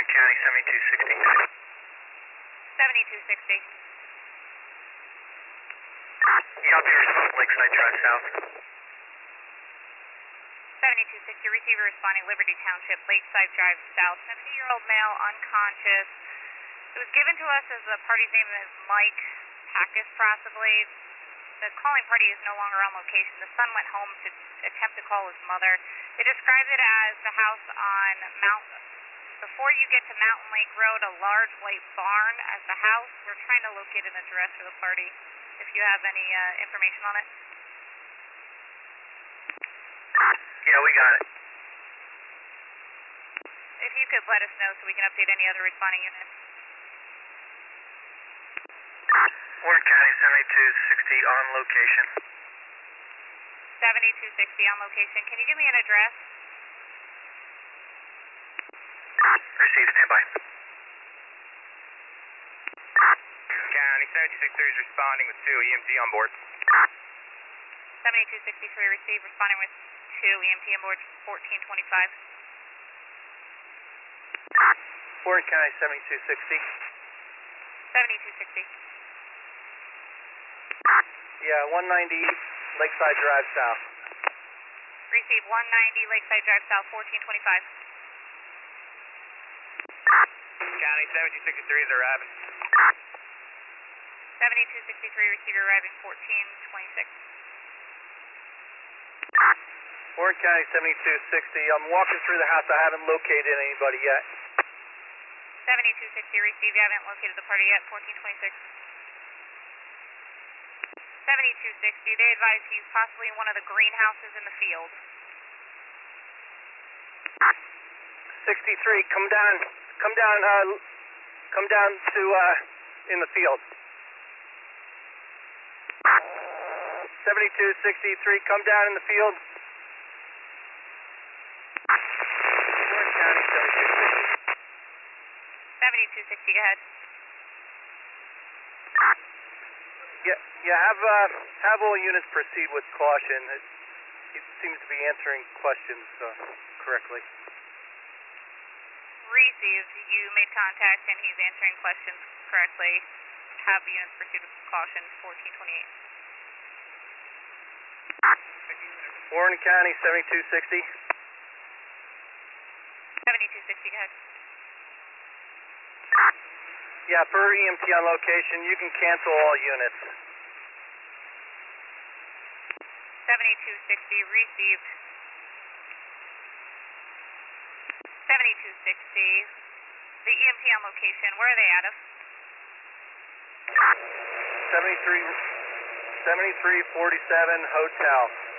County 7260. 7260. Operator Smoke Lakeside Drive South. 7260, receiver responding Liberty Township, Lakeside Drive South. 70-year-old male, unconscious. It was given to us as the party's name is Mike Packus, possibly. The calling party is no longer on location. The son went home to attempt to call his mother. They described it as the house on before you get to Mountain Lake Road, a large white barn as the house. We're trying to locate an address for the party, if you have any information on it. Yeah, we got it. If you could let us know so we can update any other responding units. Warren County 7260 on location. 7260 on location. Can you give me an address? Received, standby. County 7263 is responding with 2 EMT on board. 7263 received, responding with 2 EMT on board, 1425. Warren County 7260. 7260. Yeah, 190 Lakeside Drive South. Receive 190 Lakeside Drive South, 1425. County 7263 is arriving. 7263 receiver arriving, 1426. Warren County 7260. I'm walking through the house. I haven't located anybody yet. 7260 receive, you haven't located the party yet, 1426. 7260, they advise he's possibly in one of the greenhouses in the field. 63, come down to, in the field. 7263, come down in the field. Warren County 7260. 7260, go ahead. Yeah, have all units proceed with caution. He seems to be answering questions correctly. Received, you made contact and he's answering questions correctly. Have units proceed with caution, 1428. Warren County 7260. 7260, go ahead. Yeah, per EMT on location, you can cancel all units. 7260 received. 7260. The EMT on location, where are they out of? 7347 Hotel.